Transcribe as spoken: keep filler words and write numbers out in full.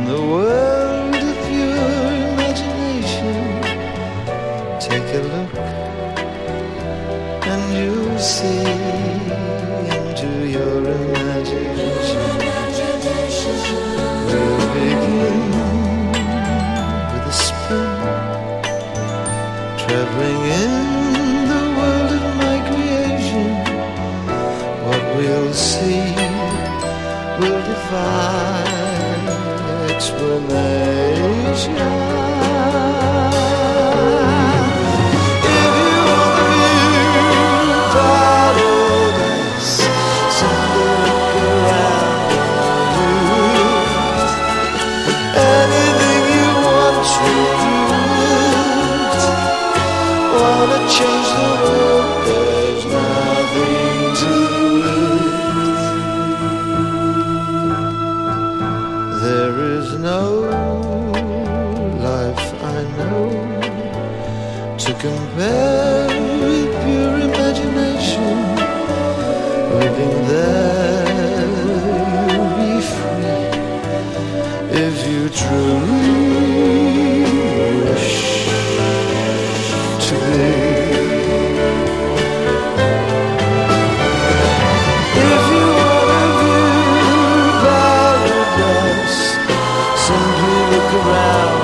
the world of your imagination. Take a look and you'll see into your imagination. We'll begin with a spin, traveling in the world of my creation. What we'll see will defy explanation. Change the world, there's nothing to lose. There is no life I know to compare with pure imagination. Living there, you'll be free if you truly wish to be. Around